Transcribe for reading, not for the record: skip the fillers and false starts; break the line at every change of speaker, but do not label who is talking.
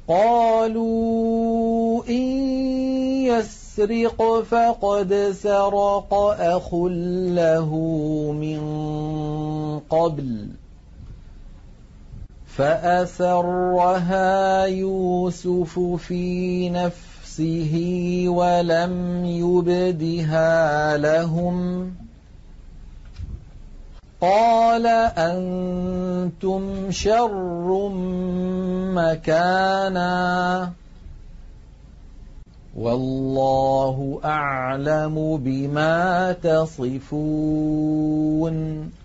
قالوا إن يسرق فقد سرق أخ له من قبل فأسرها يوسف في نفسه ولم يبدها لهم قال أنتم شر مكانا والله أعلم بما تصفون